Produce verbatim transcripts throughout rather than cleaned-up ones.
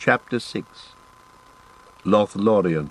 Chapter six. Lothlorien.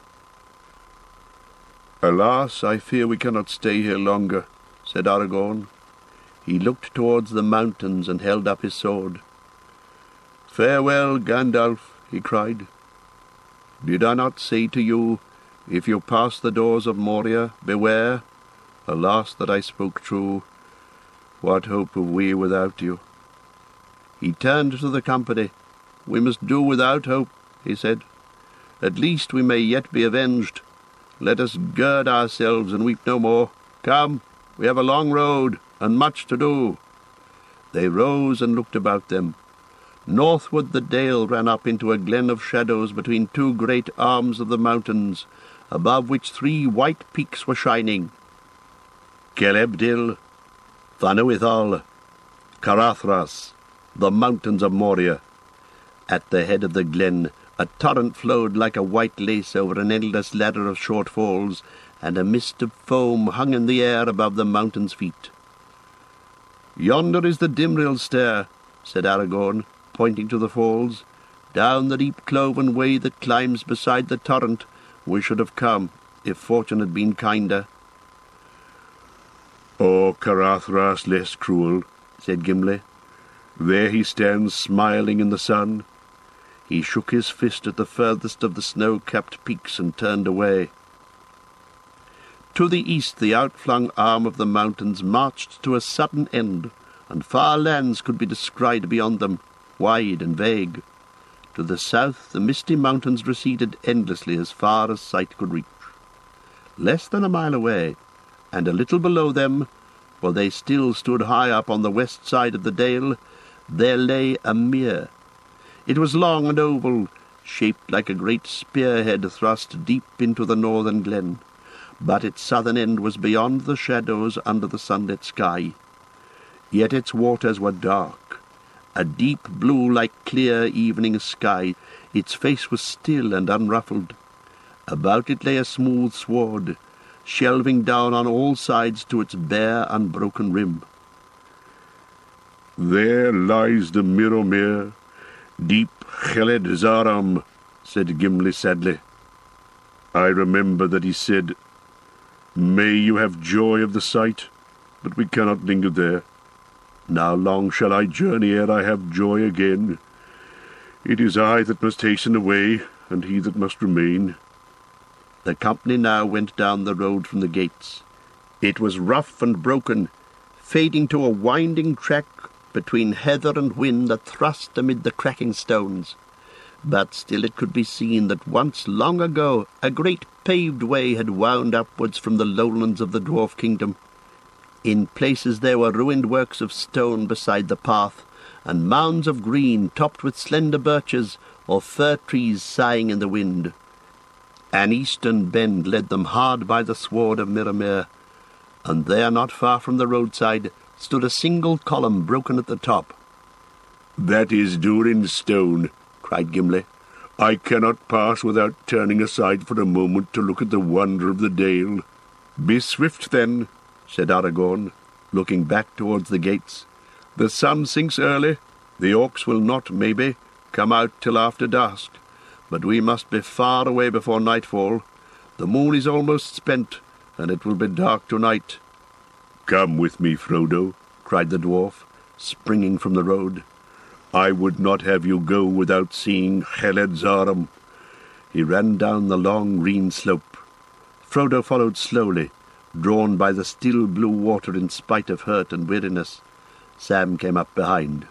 "Alas, I fear we cannot stay here longer," said Aragorn. He looked towards the mountains and held up his sword. "Farewell, Gandalf," he cried. "Did I not say to you, if you pass the doors of Moria, beware? Alas, that I spoke true. What hope have we without you?" He turned to the company. "We must do without hope," he said. "At least we may yet be avenged. Let us gird ourselves and weep no more. Come, we have a long road and much to do." They rose and looked about them. Northward the dale ran up into a glen of shadows between two great arms of the mountains, above which three white peaks were shining. Celebdil, Thanuithal, Carathras, the mountains of Moria. At the head of the glen a torrent flowed like a white lace over an endless ladder of short falls, and a mist of foam hung in the air above the mountain's feet. "Yonder is the Dimril stair," said Aragorn, pointing to the falls. "Down the deep cloven way that climbs beside the torrent we should have come, if fortune had been kinder." "O Carathras less cruel," said Gimli. "There he stands smiling in the sun." He shook his fist at the furthest of the snow-capped peaks and turned away. To the east the outflung arm of the mountains marched to a sudden end, and far lands could be descried beyond them, wide and vague. To the south the misty mountains receded endlessly as far as sight could reach. Less than a mile away, and a little below them, for they still stood high up on the west side of the dale, there lay a mere. It was long and oval, shaped like a great spearhead thrust deep into the northern glen, but its southern end was beyond the shadows under the sunlit sky. Yet its waters were dark, a deep blue like clear evening sky. Its face was still and unruffled. About it lay a smooth sward, shelving down on all sides to its bare, unbroken rim. "There lies the Mirrormere, deep Heled Zaram," said Gimli sadly. "I remember that he said, 'May you have joy of the sight,' but we cannot linger there. Now long shall I journey ere I have joy again. It is I that must hasten away, and he that must remain." The company now went down the road from the gates. It was rough and broken, fading to a winding track between heather and whin that thrust amid the cracking stones. But still it could be seen that once long ago a great paved way had wound upwards from the lowlands of the dwarf kingdom. In places there were ruined works of stone beside the path, and mounds of green topped with slender birches or fir trees sighing in the wind. An eastern bend led them hard by the sward of Mirrormere, and there, not far from the roadside, stood a single column broken at the top. "That is Durin's stone," cried Gimli. "I cannot pass without turning aside for a moment to look at the wonder of the dale." "Be swift, then," said Aragorn, looking back towards the gates. "The sun sinks early. The orcs will not, maybe, come out till after dusk, but we must be far away before nightfall. The moon is almost spent, and it will be dark tonight." "Come with me, Frodo," cried the dwarf, springing from the road. "I would not have you go without seeing Heled Zaram." He ran down the long green slope. Frodo followed slowly, drawn by the still blue water in spite of hurt and weariness. Sam came up behind.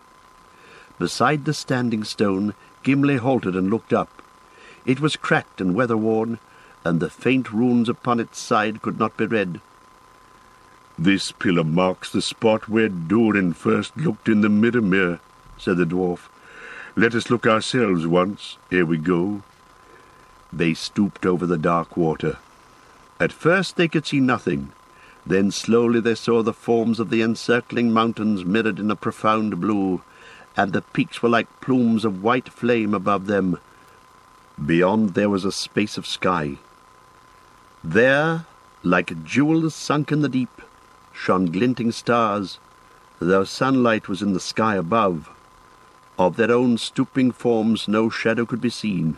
Beside the standing stone, Gimli halted and looked up. It was cracked and weather-worn, and the faint runes upon its side could not be read. "This pillar marks the spot where Durin first looked in the Mirrormere," said the dwarf. "Let us look ourselves once ere we go." They stooped over the dark water. At first they could see nothing. Then slowly they saw the forms of the encircling mountains mirrored in a profound blue, and the peaks were like plumes of white flame above them. Beyond there was a space of sky. There, like jewels sunk in the deep, shone glinting stars, though sunlight was in the sky above. Of their own stooping forms no shadow could be seen.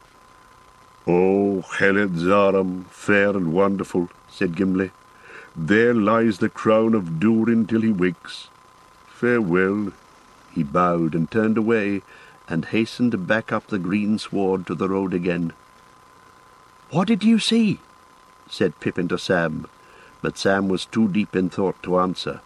"O Heled Zaram, fair and wonderful," said Gimli, "there lies the crown of Durin till he wakes. Farewell." He bowed and turned away, and hastened back up the green sward to the road again. "What did you see?" said Pippin to Sam, but Sam was too deep in thought to answer.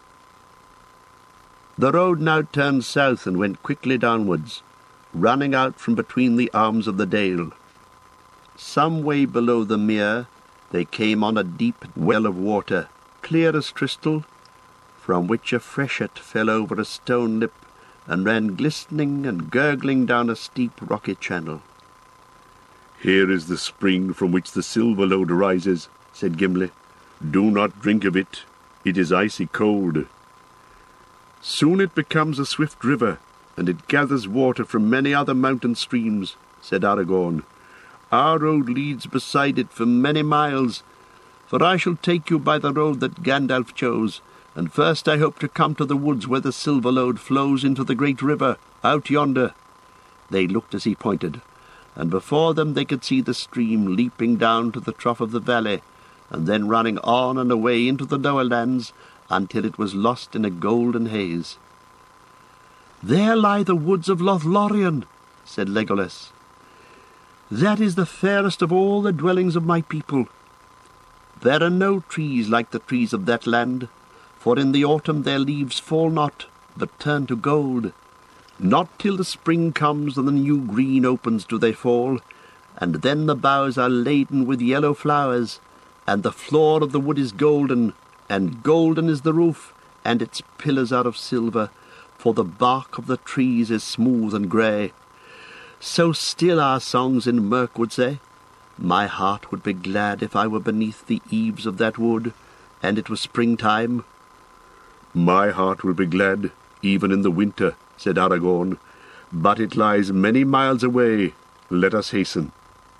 The road now turned south and went quickly downwards, running out from between the arms of the dale. Some way below the mere they came on a deep well of water, clear as crystal, from which a freshet fell over a stone lip and ran glistening and gurgling down a steep rocky channel. "Here is the spring from which the Silverlode rises," said Gimli. "Do not drink of it. It is icy cold. Soon it becomes a swift river, and it gathers water from many other mountain streams," said Aragorn. "Our road leads beside it for many miles, for I shall take you by the road that Gandalf chose, and first I hope to come to the woods where the Silverlode flows into the great river, out yonder." They looked as he pointed, and before them they could see the stream leaping down to the trough of the valley, and then running on and away into the lower lands, until it was lost in a golden haze. "There lie the woods of Lothlorien," said Legolas. "That is the fairest of all the dwellings of my people. There are no trees like the trees of that land, for in the autumn their leaves fall not, but turn to gold. Not till the spring comes and the new green opens do they fall, and then the boughs are laden with yellow flowers, and the floor of the wood is golden, and golden is the roof, and its pillars are of silver, for the bark of the trees is smooth and grey. So still our songs in Mirkwood say. My heart would be glad if I were beneath the eaves of that wood, and it was springtime." "My heart will be glad, even in the winter," said Aragorn, "but it lies many miles away. Let us hasten."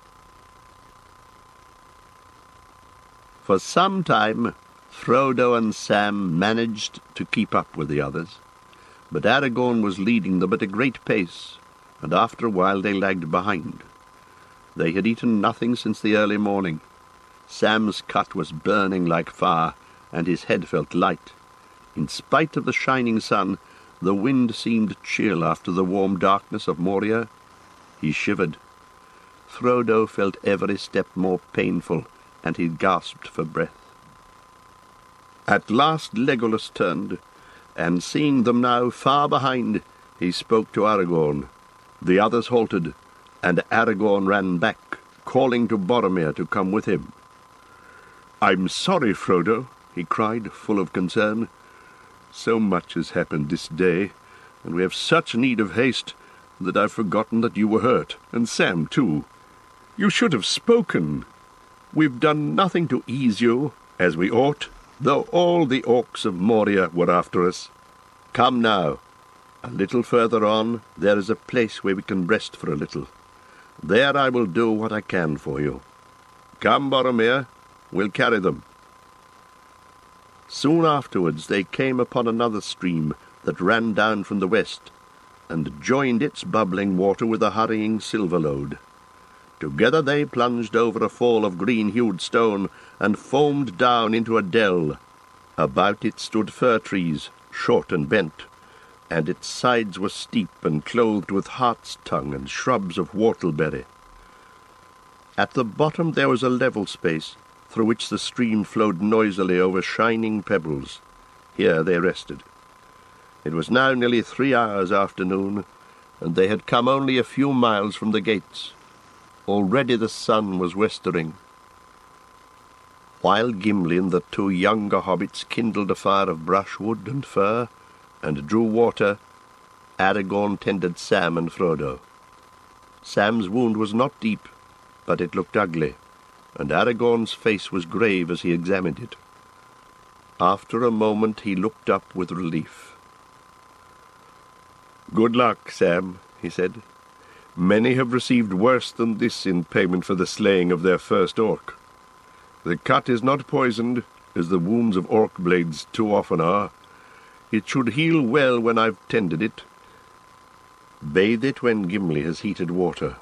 For some time Frodo and Sam managed to keep up with the others, but Aragorn was leading them at a great pace, and after a while they lagged behind. They had eaten nothing since the early morning. Sam's cut was burning like fire, and his head felt light. In spite of the shining sun, the wind seemed chill after the warm darkness of Moria. He shivered. Frodo felt every step more painful, and he gasped for breath. At last Legolas turned, and seeing them now far behind, he spoke to Aragorn. The others halted, and Aragorn ran back, calling to Boromir to come with him. "I'm sorry, Frodo," he cried, full of concern. "So much has happened this day, and we have such need of haste that I've forgotten that you were hurt, and Sam too. You should have spoken. We've done nothing to ease you, as we ought, though all the orcs of Moria were after us. Come now. A little further on there is a place where we can rest for a little. There I will do what I can for you. Come, Boromir, we'll carry them." Soon afterwards they came upon another stream that ran down from the west, and joined its bubbling water with a hurrying Silverlode. Together they plunged over a fall of green-hued stone, and foamed down into a dell. About it stood fir trees, short and bent, and its sides were steep and clothed with hart's tongue and shrubs of whortleberry. At the bottom there was a level space, through which the stream flowed noisily over shining pebbles. Here they rested. It was now nearly three hours after noon, and they had come only a few miles from the gates. Already the sun was westering. While Gimli and the two younger hobbits kindled a fire of brushwood and fir, and drew water, Aragorn tended Sam and Frodo. Sam's wound was not deep, but it looked ugly, and Aragorn's face was grave as he examined it. After a moment he looked up with relief. "Good luck, Sam," he said. "Many have received worse than this in payment for the slaying of their first orc. The cut is not poisoned, as the wounds of orc blades too often are. It should heal well when I've tended it. Bathe it when Gimli has heated water.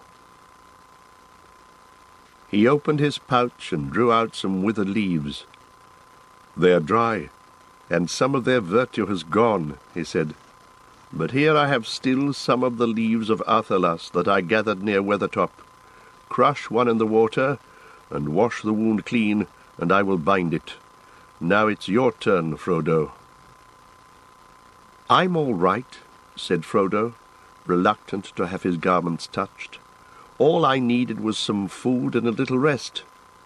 He opened his pouch and drew out some withered leaves. They are dry, and some of their virtue has gone, he said. But here I have still some of the leaves of Athalas that I gathered near Weathertop. Crush one in the water, and wash the wound clean, and I will bind it. Now it's your turn, Frodo. I'm all right, said Frodo, reluctant to have his garments touched. All I needed was some food and a little rest.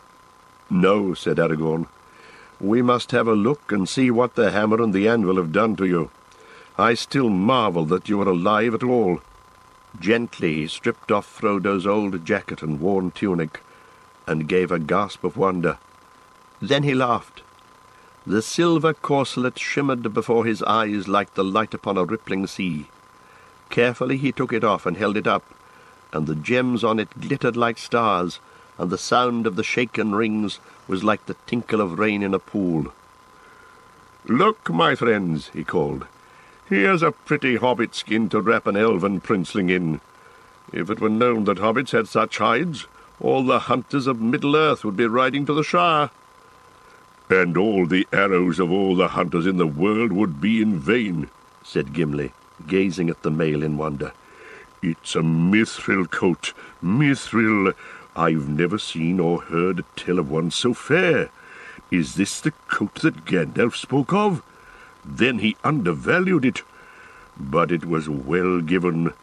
No, said Aragorn. We must have a look and see what the hammer and the anvil have done to you. I still marvel that you are alive at all. Gently he stripped off Frodo's old jacket and worn tunic, and gave a gasp of wonder. Then he laughed. The silver corselet shimmered before his eyes like the light upon a rippling sea. Carefully he took it off and held it up, and the gems on it glittered like stars, and the sound of the shaken rings was like the tinkle of rain in a pool. "Look, my friends," he called. "Here's a pretty hobbit skin to wrap an elven princeling in. If it were known that hobbits had such hides, all the hunters of Middle-earth would be riding to the Shire. And all the arrows of all the hunters in the world would be in vain," said Gimli, gazing at the mail in wonder. "It's a mithril coat, mithril. I've never seen or heard tell of one so fair. Is this the coat that Gandalf spoke of? Then he undervalued it, but it was well given."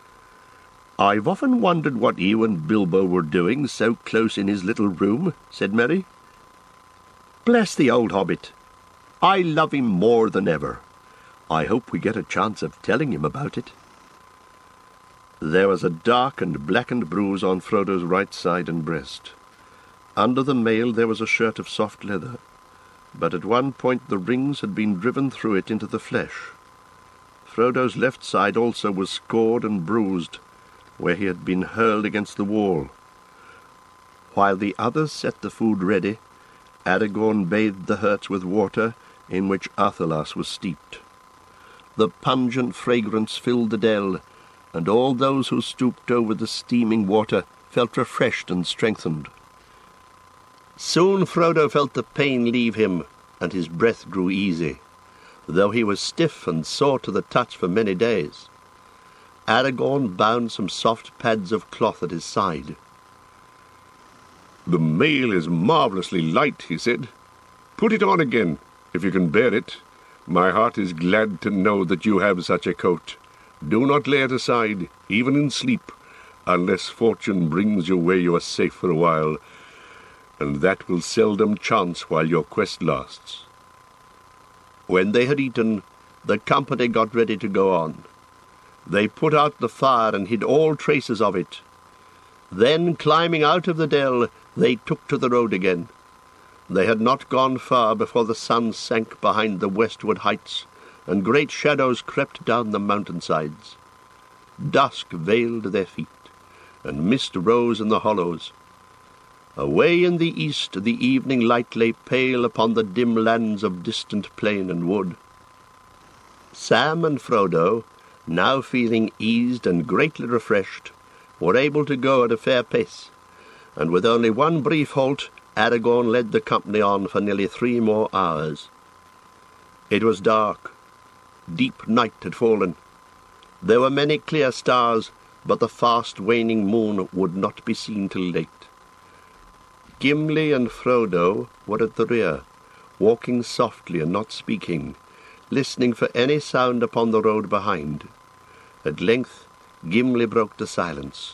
"I've often wondered what you and Bilbo were doing so close in his little room," said Merry. "Bless the old hobbit. I love him more than ever. I hope we get a chance of telling him about it." There was a dark and blackened bruise on Frodo's right side and breast. Under the mail there was a shirt of soft leather, but at one point the rings had been driven through it into the flesh. Frodo's left side also was scored and bruised, where he had been hurled against the wall. While the others set the food ready, Aragorn bathed the hurts with water in which Athalas was steeped. The pungent fragrance filled the dell, and all those who stooped over the steaming water felt refreshed and strengthened. Soon Frodo felt the pain leave him, and his breath grew easy, though he was stiff and sore to the touch for many days. Aragorn bound some soft pads of cloth at his side. "The mail is marvellously light," he said. "Put it on again, if you can bear it. My heart is glad to know that you have such a coat. Do not lay it aside, even in sleep, unless fortune brings you where you are safe for a while, and that will seldom chance while your quest lasts." When they had eaten, the company got ready to go on. They put out the fire and hid all traces of it. Then, climbing out of the dell, they took to the road again. They had not gone far before the sun sank behind the westward heights, and great shadows crept down the mountainsides. Dusk veiled their feet, and mist rose in the hollows. Away in the east the evening light lay pale upon the dim lands of distant plain and wood. Sam and Frodo, now feeling eased and greatly refreshed, were able to go at a fair pace, and with only one brief halt, Aragorn led the company on for nearly three more hours. It was dark. Deep night had fallen. There were many clear stars, but the fast waning moon would not be seen till late. Gimli and Frodo were at the rear, walking softly and not speaking, listening for any sound upon the road behind. At length Gimli broke the silence.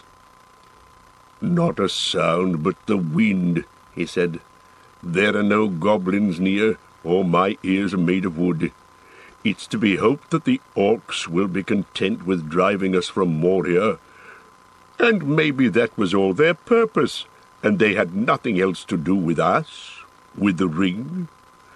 "Not a sound but the wind," he said. "There are no goblins near, or my ears are made of wood. It's to be hoped that the orcs will be content with driving us from Moria. And maybe that was all their purpose, and they had nothing else to do with us, with the ring.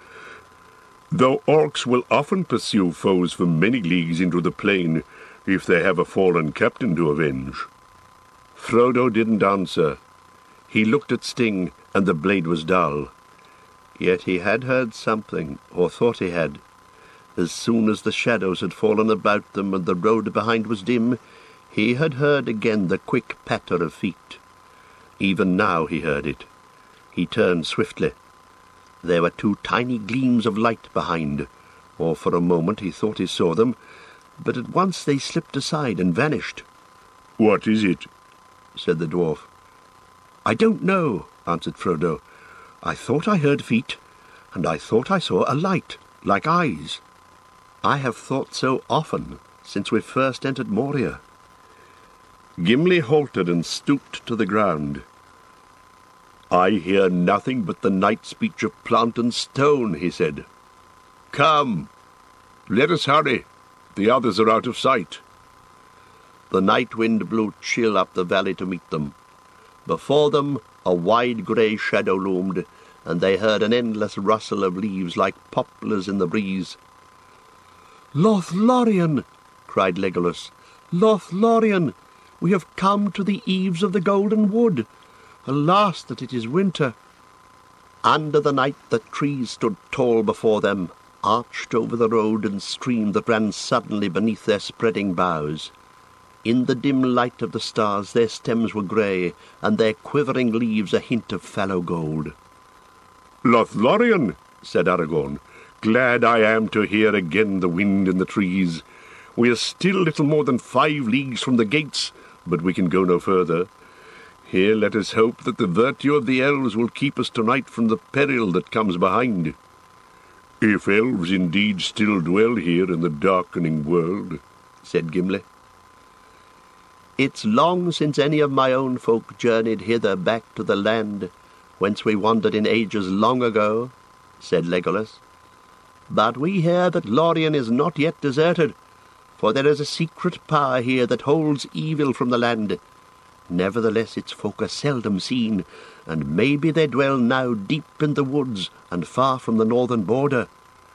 Though orcs will often pursue foes for many leagues into the plain, if they have a fallen captain to avenge." Frodo didn't answer. He looked at Sting, and the blade was dull. Yet he had heard something, or thought he had. As soon as the shadows had fallen about them and the road behind was dim, He had heard again the quick patter of feet. Even now he heard it. He turned swiftly. There were two tiny gleams of light behind, or for a moment he thought he saw them, but at once they slipped aside and vanished. "What is it?" said the dwarf. "I don't know," answered Frodo. "I thought I heard feet, and I thought I saw a light, like eyes. I have thought so often since we first entered Moria." Gimli halted and stooped to the ground. "I hear nothing but the night speech of plant and stone," he said. "Come, let us hurry. The others are out of sight." The night wind blew chill up the valley to meet them. Before them a wide grey shadow loomed, and they heard an endless rustle of leaves like poplars in the breeze. "Lothlorien!" cried Legolas. "Lothlorien! We have come to the eaves of the Golden Wood. Alas that it is winter." Under the night the trees stood tall before them, arched over the road and stream that ran suddenly beneath their spreading boughs. In the dim light of the stars their stems were grey, and their quivering leaves a hint of fallow gold. "Lothlorien," said Aragorn, "glad I am to hear again the wind in the trees. We are still little more than five leagues from the gates, but we can go no further. Here let us hope that the virtue of the elves will keep us tonight from the peril that comes behind." "If elves indeed still dwell here in the darkening world," said Gimli. "It's long since any of my own folk journeyed hither back to the land whence we wandered in ages long ago," said Legolas. "But we hear that Lorien is not yet deserted, for there is a secret power here that holds evil from the land. Nevertheless its folk are seldom seen, and maybe they dwell now deep in the woods and far from the northern border."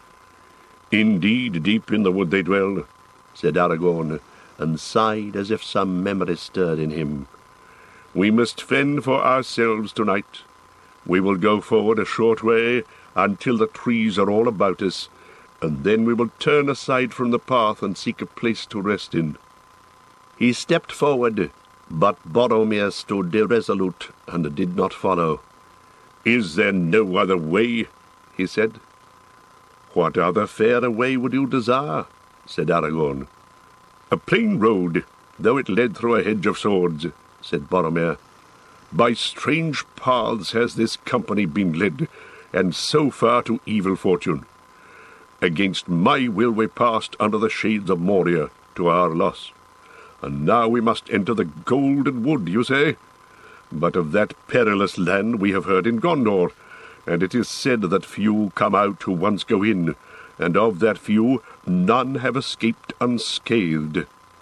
"Indeed, deep in the wood they dwell," said Aragorn, and sighed as if some memory stirred in him. "We must fend for ourselves tonight. We will go forward a short way until the trees are all about us, and then we will turn aside from the path and seek a place to rest in." He stepped forward, but Boromir stood irresolute and did not follow. "Is there no other way?" he said. "What other fairer way would you desire?" said Aragorn. "A plain road, though it led through a hedge of swords," said Boromir. "By strange paths has this company been led, and so far to evil fortune. Against my will we passed under the shades of Moria, to our loss. And now we must enter the Golden Wood, you say? But of that perilous land we have heard in Gondor, and it is said that few come out who once go in, and of that few none have escaped unscathed."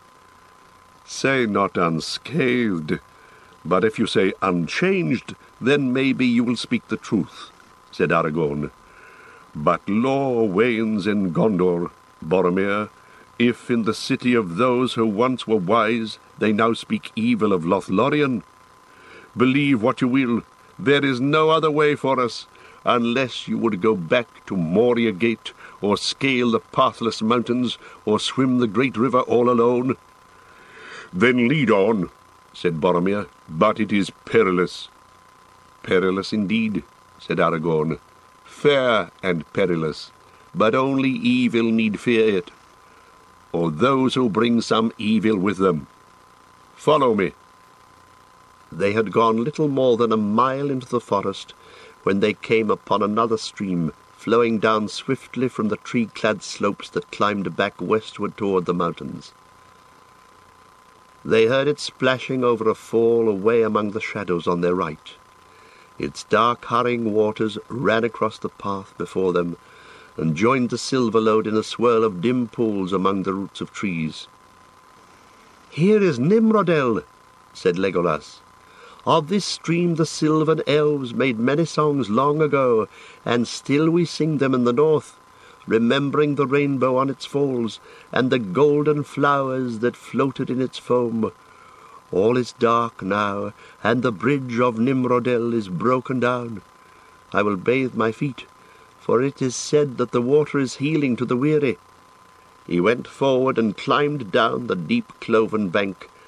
"Say not unscathed, but if you say unchanged, then maybe you will speak the truth," said Aragorn. "But law wanes in Gondor, Boromir, if in the city of those who once were wise they now speak evil of Lothlorien. Believe what you will, there is no other way for us, unless you would go back to Moria Gate, or scale the pathless mountains, or swim the great river all alone." "Then lead on," said Boromir, "but it is perilous." "Perilous indeed," said Aragorn. "Fair and perilous, but only evil need fear it, or those who bring some evil with them. Follow me." They had gone little more than a mile into the forest when they came upon another stream, flowing down swiftly from the tree-clad slopes that climbed back westward toward the mountains. They heard it splashing over a fall away among the shadows on their right. Its dark hurrying waters ran across the path before them, and joined the Silverlode in a swirl of dim pools among the roots of trees. "Here is Nimrodel," said Legolas. "Of this stream the Sylvan elves made many songs long ago, and still we sing them in the north, remembering the rainbow on its falls, and the golden flowers that floated in its foam. All is dark now, and the bridge of Nimrodel is broken down. I will bathe my feet, for it is said that the water is healing to the weary." He went forward and climbed down the deep cloven bank,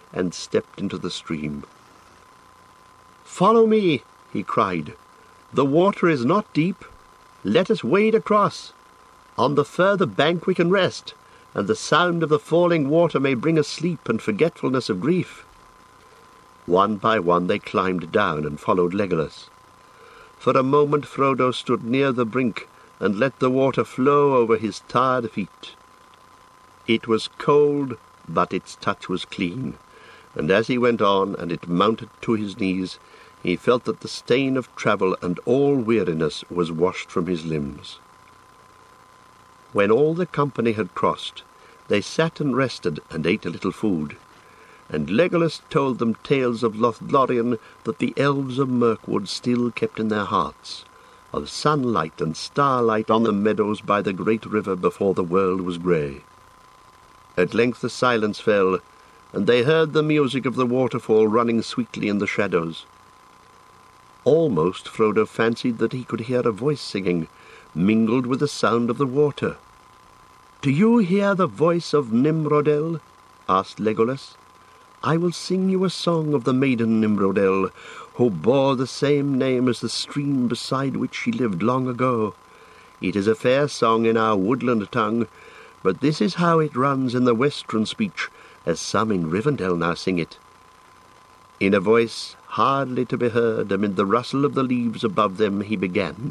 and stepped into the stream. "Follow me," he cried. "The water is not deep. Let us wade across. On the further bank we can rest, and the sound of the falling water may bring us sleep and forgetfulness of grief." One by one they climbed down and followed Legolas. For a moment Frodo stood near the brink and let the water flow over his tired feet. It was cold, but its touch was clean, and as he went on and it mounted to his knees, he felt that the stain of travel and all weariness was washed from his limbs. When all the company had crossed, they sat and rested and ate a little food, and Legolas told them tales of Lothlorien that the elves of Mirkwood still kept in their hearts, of sunlight and starlight on the meadows by the great river before the world was grey. At length the silence fell, and they heard the music of the waterfall running sweetly in the shadows. Almost Frodo fancied that he could hear a voice singing, mingled with the sound of the water. "Do you hear the voice of Nimrodel?" asked Legolas. "I will sing you a song of the maiden Nimrodel, who bore the same name as the stream beside which she lived long ago. It is a fair song in our woodland tongue, but this is how it runs in the western speech, as some in Rivendell now sing it." In a voice hardly to be heard amid the rustle of the leaves above them, he began.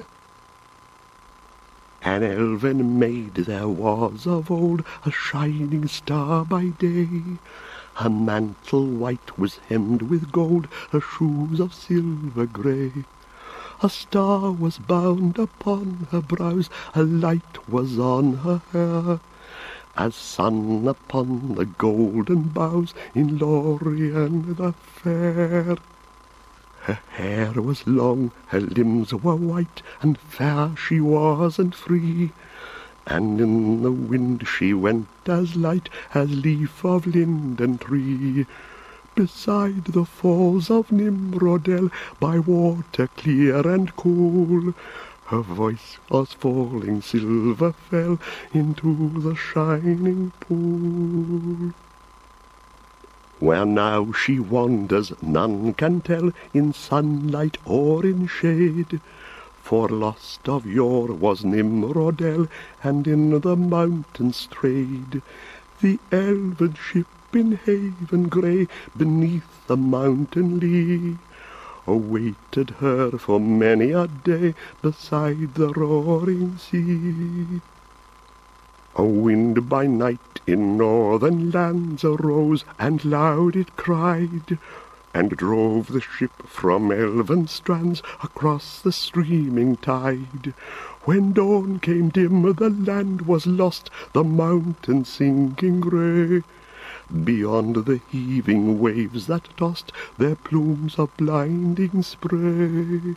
"An elven maid there was of old, a shining star by day. Her mantle white was hemmed with gold, her shoes of silver grey. A star was bound upon her brows, a light was on her hair, as sun upon the golden boughs in Lorien the fair. Her hair was long, her limbs were white, and fair she was and free, and in the wind she went as light as leaf of linden tree. Beside the falls of Nimrodel, by water clear and cool, her voice was falling silver fell into the shining pool. Where now she wanders none can tell, in sunlight or in shade, for lost of yore was Nimrodel, and in the mountains strayed. The elven ship in haven grey, beneath the mountain lee, awaited her for many a day beside the roaring sea. A wind by night in northern lands arose, and loud it cried, and drove the ship from elven strands across the streaming tide. When dawn came dim, the land was lost, the mountain sinking grey, beyond the heaving waves that tossed their plumes of blinding spray.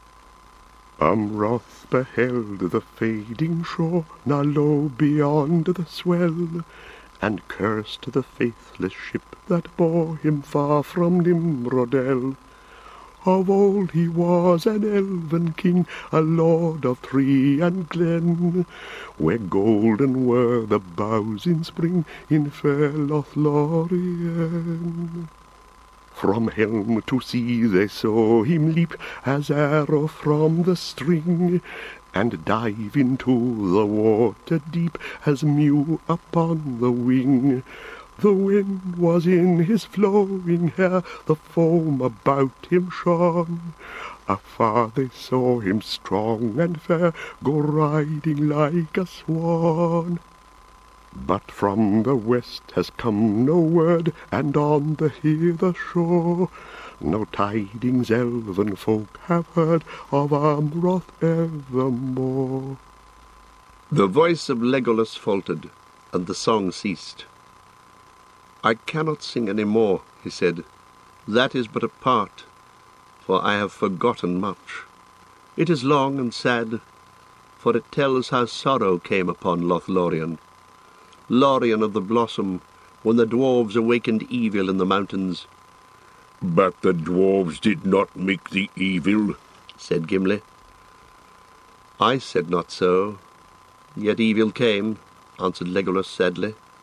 Amroth beheld the fading shore, now low beyond the swell, and cursed the faithless ship that bore him far from Nimrodel. Of old he was an elven king, a lord of tree and glen, where golden were the boughs in spring in fair Lothlorien. From helm to sea they saw him leap as arrow from the string, and dive into the water deep as mew upon the wing. The wind was in his flowing hair, the foam about him shone. Afar they saw him strong and fair, go riding like a swan. But from the west has come no word, and on the hither shore no tidings elven folk have heard of Amroth evermore. The voice of Legolas faltered, and the song ceased. "I cannot sing any more," he said. "That is but a part, for I have forgotten much. It is long and sad, for it tells how sorrow came upon Lothlorien, Lorien of the Blossom, when the dwarves awakened evil in the mountains." "But the dwarves did not make the evil," said Gimli. "I said not so, yet evil came," answered Legolas sadly.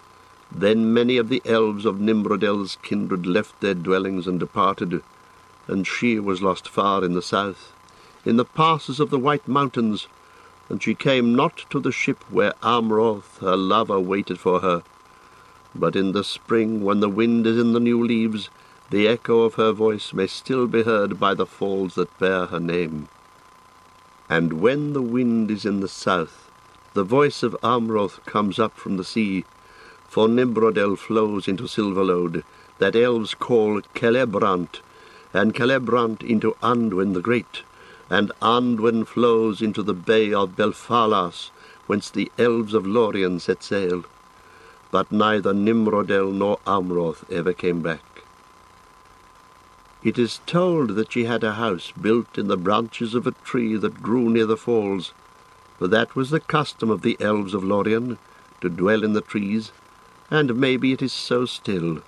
Then many of the elves of Nimrodel's kindred left their dwellings and departed, and she was lost far in the south, in the passes of the White Mountains, and she came not to the ship where Amroth, her lover, waited for her. But in the spring, when the wind is in the new leaves, the echo of her voice may still be heard by the falls that bear her name. And when the wind is in the south, the voice of Amroth comes up from the sea, for Nimrodel flows into Silverlode, that elves call Celebrant, and Celebrant into Anduin the Great, and Anduin flows into the bay of Belfalas, whence the elves of Lorien set sail. But neither Nimrodel nor Amroth ever came back. It is told that she had a house built in the branches of a tree that grew near the falls, for that was the custom of the elves of Lorien, to dwell in the trees, and maybe it is so still.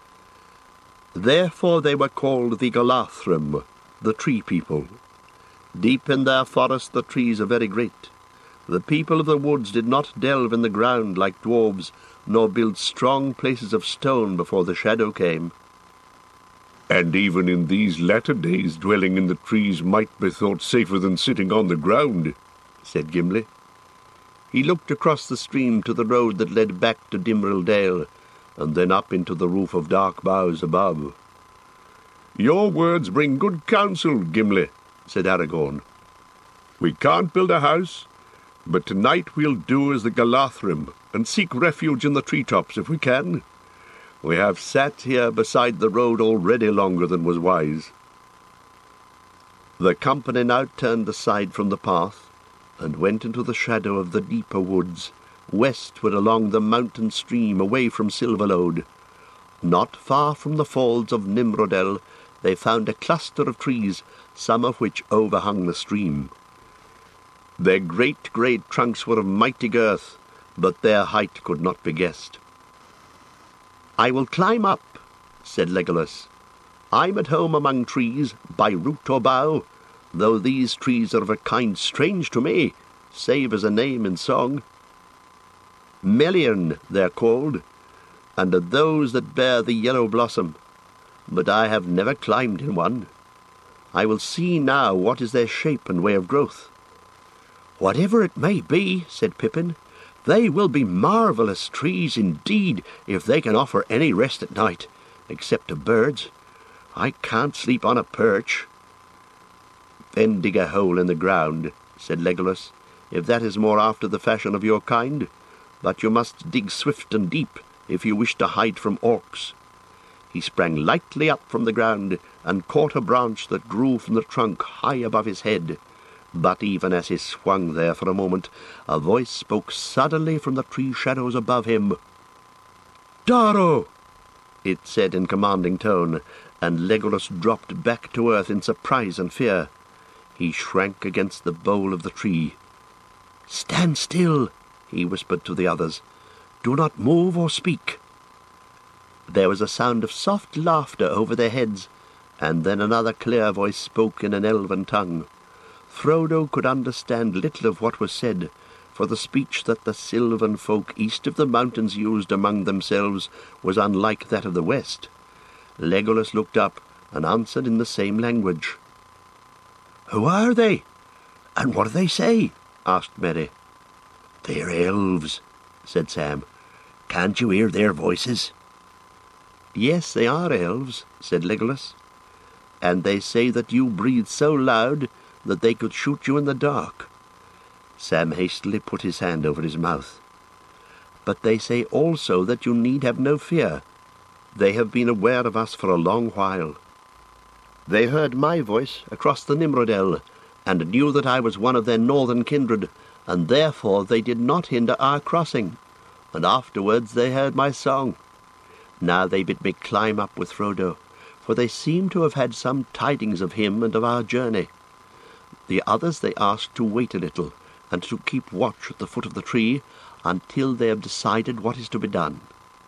Therefore they were called the Galathrim, the tree people. Deep in their forest the trees are very great. The people of the woods did not delve in the ground like dwarves, nor build strong places of stone before the shadow came. And even in these latter days dwelling in the trees might be thought safer than sitting on the ground, said Gimli. He looked across the stream to the road that led back to Dimrill Dale, and then up into the roof of dark boughs above. Your words bring good counsel, Gimli, said Aragorn. We can't build a house, but tonight we'll do as the Galathrim, and seek refuge in the treetops if we can. We have sat here beside the road already longer than was wise. The company now turned aside from the path, and went into the shadow of the deeper woods, westward along the mountain stream away from Silverlode. Not far from the falls of Nimrodel they found a cluster of trees, some of which overhung the stream. Their great grey trunks were of mighty girth, but their height could not be guessed. "I will climb up," said Legolas. "I'm at home among trees, by root or bough, though these trees are of a kind strange to me, save as a name in song. Melian they're called, and are those that bear the yellow blossom, but I have never climbed in one. I will see now what is their shape and way of growth." "Whatever it may be," said Pippin, "they will be marvellous trees indeed, if they can offer any rest at night, except to birds. I can't sleep on a perch." "Then dig a hole in the ground," said Legolas, "if that is more after the fashion of your kind, but you must dig swift and deep, if you wish to hide from orcs." He sprang lightly up from the ground, and caught a branch that grew from the trunk high above his head. But even as he swung there for a moment, a voice spoke suddenly from the tree shadows above him. "Daro!" it said in commanding tone, and Legolas dropped back to earth in surprise and fear. He shrank against the bole of the tree. "Stand still," he whispered to the others. "Do not move or speak." There was a sound of soft laughter over their heads, and then another clear voice spoke in an elven tongue. Frodo could understand little of what was said, for the speech that the sylvan folk east of the mountains used among themselves was unlike that of the west. Legolas looked up and answered in the same language. "Who are they? And what do they say?" asked Merry. "They're elves," said Sam. "Can't you hear their voices?" "Yes, they are elves," said Legolas. "And they say that you breathe so loud that they could shoot you in the dark." Sam hastily put his hand over his mouth. "But they say also that you need have no fear. They have been aware of us for a long while. They heard my voice across the Nimrodel, and knew that I was one of their northern kindred, and therefore they did not hinder our crossing, and afterwards they heard my song. Now they bid me climb up with Frodo, for they seem to have had some tidings of him and of our journey. The others they asked to wait a little, and to keep watch at the foot of the tree, until they have decided what is to be done."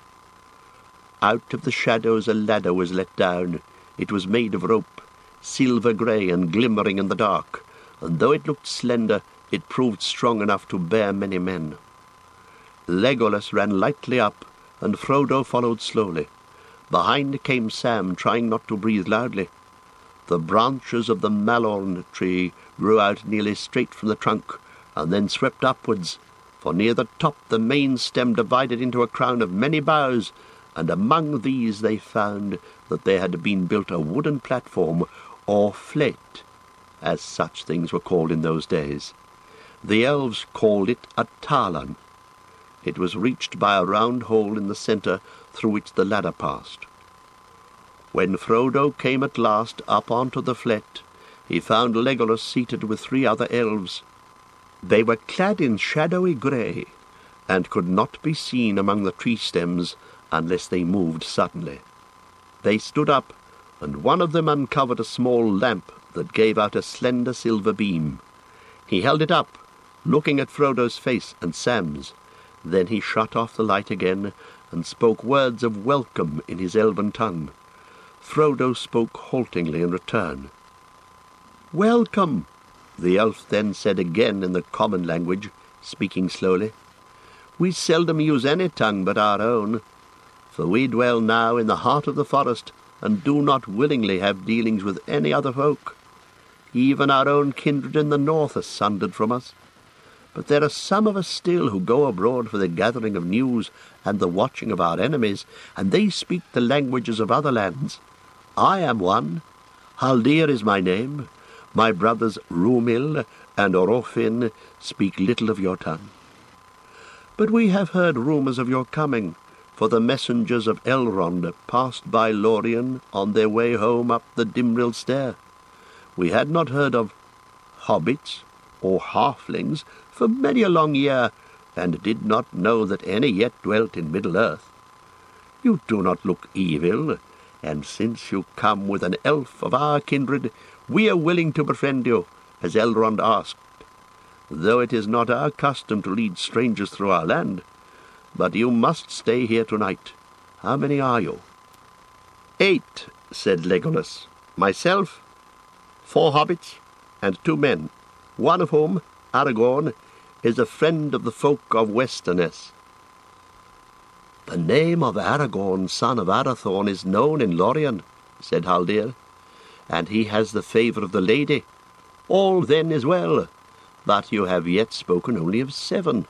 Out of the shadows a ladder was let down. It was made of rope, silver-grey and glimmering in the dark, and though it looked slender, it proved strong enough to bear many men. Legolas ran lightly up, and Frodo followed slowly. Behind came Sam, trying not to breathe loudly. The branches of the malorn tree grew out nearly straight from the trunk, and then swept upwards, for near the top the main stem divided into a crown of many boughs, and among these they found that there had been built a wooden platform, or flet, as such things were called in those days. The elves called it a Tarlan. It was reached by a round hole in the centre through which the ladder passed. When Frodo came at last up onto the flet, he found Legolas seated with three other elves. They were clad in shadowy grey, and could not be seen among the tree stems unless they moved suddenly. They stood up, and one of them uncovered a small lamp that gave out a slender silver beam. He held it up, looking at Frodo's face and Sam's. Then he shut off the light again, and spoke words of welcome in his elven tongue. Frodo spoke haltingly in return. "Welcome," the elf then said again in the common language, speaking slowly. "We seldom use any tongue but our own, for we dwell now in the heart of the forest, and do not willingly have dealings with any other folk. Even our own kindred in the north are sundered from us. But there are some of us still who go abroad for the gathering of news and the watching of our enemies, and they speak the languages of other lands. I am one. Haldir is my name. My brothers Rumil and Orofin speak little of your tongue. But we have heard rumours of your coming, for the messengers of Elrond passed by Lorien on their way home up the Dimril stair. We had not heard of hobbits or halflings for many a long year, and did not know that any yet dwelt in Middle-earth. You do not look evil, and since you come with an elf of our kindred, we are willing to befriend you, as Elrond asked, though it is not our custom to lead strangers through our land. But you must stay here tonight. How many are you?" "Eight," said Legolas. "Myself, four hobbits, and two men, one of whom, Aragorn, is a friend of the folk of Westerness." "The name of Aragorn, son of Arathorn, is known in Lorien," said Haldir, "and he has the favour of the lady. All then is well, but you have yet spoken only of seven."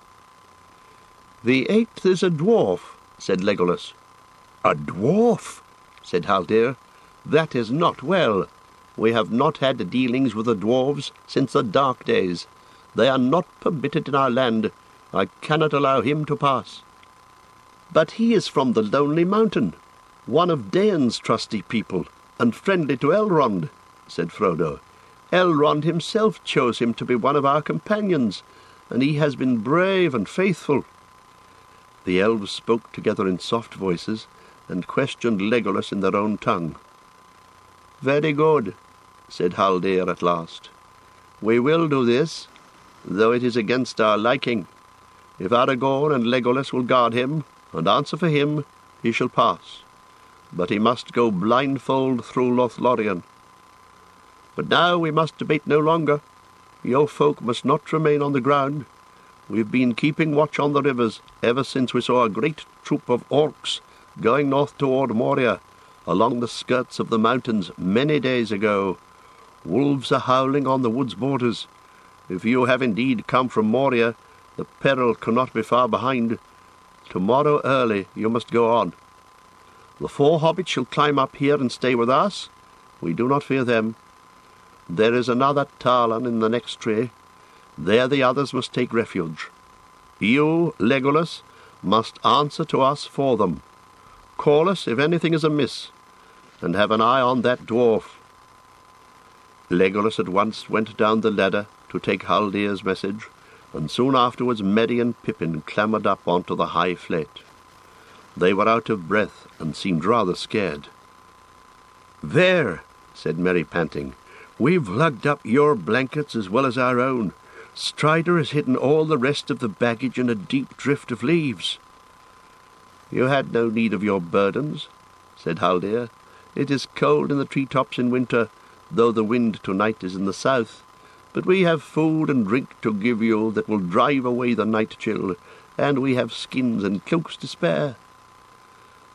"The eighth is a dwarf," said Legolas. "A dwarf?" said Haldir. "That is not well. We have not had dealings with the dwarves since the dark days. They are not permitted in our land. I cannot allow him to pass." "But he is from the Lonely Mountain, one of Daen's trusty people, and friendly to Elrond," said Frodo. "Elrond himself chose him to be one of our companions, and he has been brave and faithful." The elves spoke together in soft voices, and questioned Legolas in their own tongue. "Very good," said Haldir at last. "We will do this, though it is against our liking. If Aragorn and Legolas will guard him, and answer for him, he shall pass. But he must go blindfold through Lothlorien. But now we must debate no longer. Your folk must not remain on the ground. We've been keeping watch on the rivers ever since we saw a great troop of orcs going north toward Moria, along the skirts of the mountains many days ago. Wolves are howling on the wood's borders. If you have indeed come from Moria, the peril cannot be far behind. Tomorrow early you must go on. The four hobbits shall climb up here and stay with us. We do not fear them. There is another Tarlan in the next tree. There the others must take refuge. You, Legolas, must answer to us for them. Call us if anything is amiss, and have an eye on that dwarf." Legolas at once went down the ladder to take Haldir's message, and soon afterwards Merry and Pippin clambered up onto the high flet. They were out of breath and seemed rather scared. "There," said Merry, panting, "we've lugged up your blankets as well as our own. Strider has hidden all the rest of the baggage in a deep drift of leaves." "You had no need of your burdens," said Haldir. "It is cold in the tree-tops in winter, though the wind tonight is in the south. But we have food and drink to give you that will drive away the night chill, and we have skins and cloaks to spare."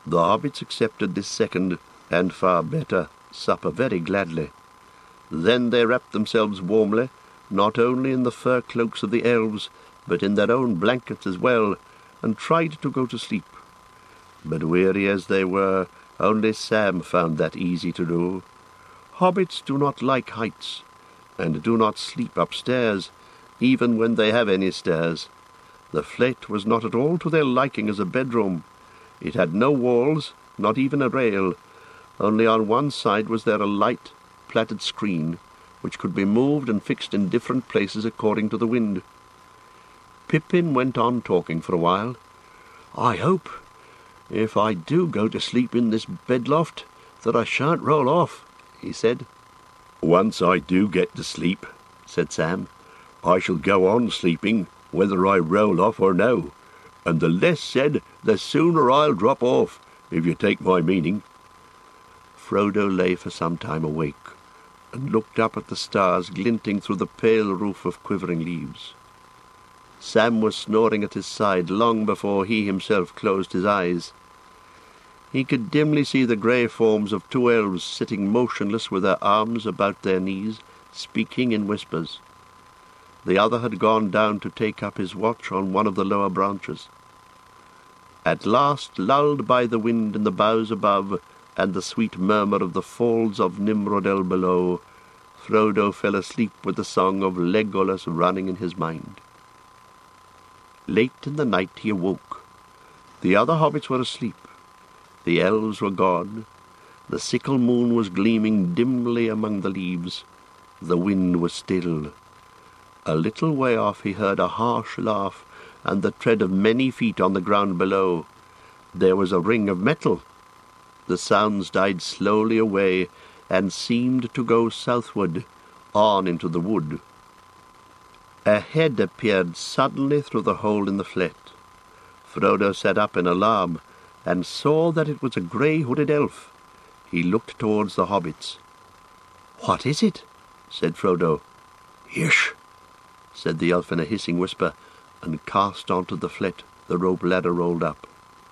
The hobbits accepted this second, and far better, supper very gladly. Then they wrapped themselves warmly, not only in the fur cloaks of the elves, but in their own blankets as well, and tried to go to sleep. But weary as they were, only Sam found that easy to do. Hobbits do not like heights, and do not sleep upstairs, even when they have any stairs. The flat was not at all to their liking as a bedroom. It had no walls, not even a rail. Only on one side was there a light, plaited screen, which could be moved and fixed in different places according to the wind. Pippin went on talking for a while. "I hope, if I do go to sleep in this bed-loft, that I shan't roll off," he said. "Once I do get to sleep," said Sam, "I shall go on sleeping, whether I roll off or no, and the less said, the sooner I'll drop off, if you take my meaning." Frodo lay for some time awake, and looked up at the stars glinting through the pale roof of quivering leaves. Sam was snoring at his side long before he himself closed his eyes. He could dimly see the grey forms of two elves sitting motionless with their arms about their knees, speaking in whispers. The other had gone down to take up his watch on one of the lower branches. At last, lulled by the wind in the boughs above, and the sweet murmur of the falls of Nimrodel below, Frodo fell asleep with the song of Legolas running in his mind. Late in the night he awoke. The other hobbits were asleep. The elves were gone. The sickle moon was gleaming dimly among the leaves. The wind was still. A little way off he heard a harsh laugh, and the tread of many feet on the ground below. There was a ring of metal. The sounds died slowly away, and seemed to go southward, on into the wood. A head appeared suddenly through the hole in the flat. Frodo sat up in alarm, and saw that it was a grey-hooded elf. He looked towards the hobbits. "What is it?" said Frodo. "Hish!" said the elf in a hissing whisper, and cast onto the flat the rope ladder rolled up.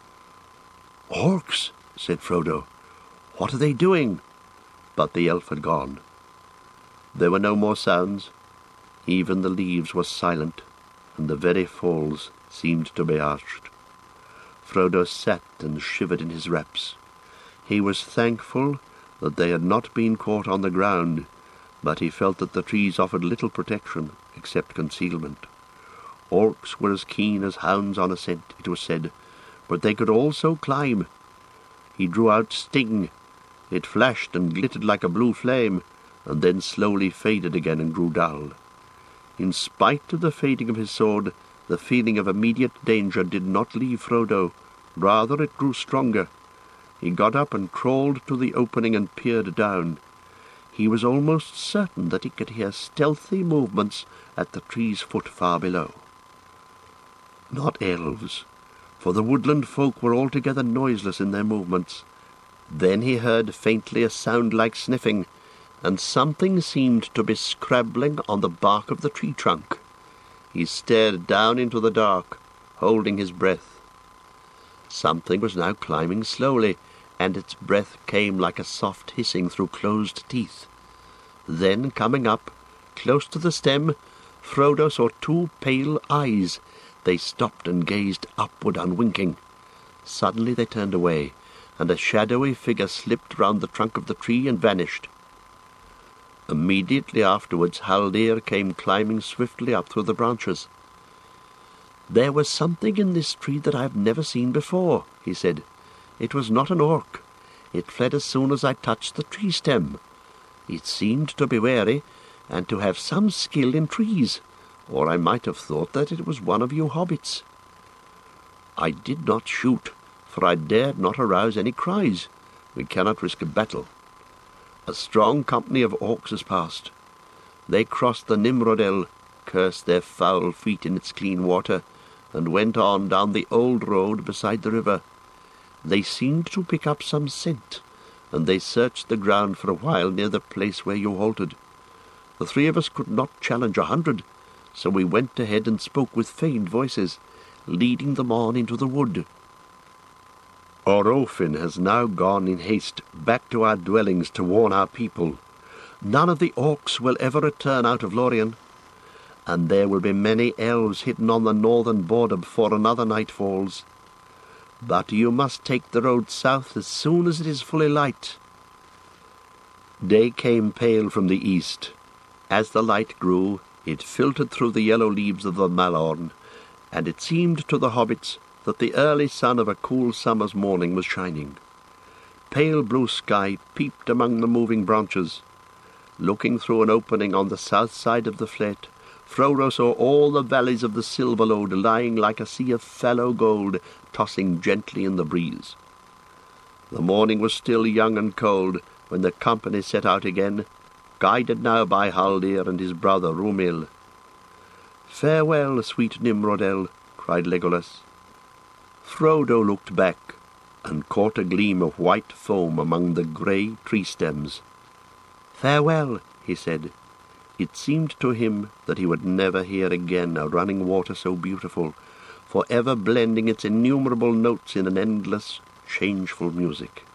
"Orcs," said Frodo. "What are they doing?" But the elf had gone. There were no more sounds. Even the leaves were silent, and the very falls seemed to be hushed. Frodo sat and shivered in his wraps. He was thankful that they had not been caught on the ground, but he felt that the trees offered little protection except concealment. Orcs were as keen as hounds on a scent, it was said, but they could also climb. He drew out Sting. It flashed and glittered like a blue flame, and then slowly faded again and grew dull. In spite of the fading of his sword, the feeling of immediate danger did not leave Frodo. Rather, it grew stronger. He got up and crawled to the opening and peered down. He was almost certain that he could hear stealthy movements at the tree's foot far below. Not elves, for the woodland folk were altogether noiseless in their movements. Then he heard faintly a sound like sniffing, and something seemed to be scrabbling on the bark of the tree trunk. He stared down into the dark, holding his breath. Something was now climbing slowly, and its breath came like a soft hissing through closed teeth. Then, coming up, close to the stem, Frodo saw two pale eyes. They stopped and gazed upward unwinking. Suddenly they turned away, and a shadowy figure slipped round the trunk of the tree and vanished. Immediately afterwards Haldir came climbing swiftly up through the branches. "There was something in this tree that I have never seen before," he said. "It was not an orc. It fled as soon as I touched the tree stem. It seemed to be wary, and to have some skill in trees, or I might have thought that it was one of you hobbits. I did not shoot, for I dared not arouse any cries. We cannot risk a battle. A strong company of orcs has passed. They crossed the Nimrodel, cursed their foul feet in its clean water, and went on down the old road beside the river. They seemed to pick up some scent, and they searched the ground for a while near the place where you halted. The three of us could not challenge a hundred, so we went ahead and spoke with feigned voices, leading them on into the wood." Orofin has now gone in haste back to our dwellings to warn our people. None of the orcs will ever return out of Lorien, and there will be many elves hidden on the northern border before another night falls. But you must take the road south as soon as it is fully light." Day came pale from the east. As the light grew, it filtered through the yellow leaves of the malorn, and it seemed to the hobbits that the early sun of a cool summer's morning was shining. Pale blue sky peeped among the moving branches. Looking through an opening on the south side of the flat, Frodo saw all the valleys of the Silverlode lying like a sea of fallow gold, tossing gently in the breeze. The morning was still young and cold when the company set out again, guided now by Haldir and his brother Rumil. "Farewell, sweet Nimrodel," cried Legolas. Frodo looked back and caught a gleam of white foam among the grey tree stems. "Farewell," he said. It seemed to him that he would never hear again a running water so beautiful, for ever blending its innumerable notes in an endless, changeful music.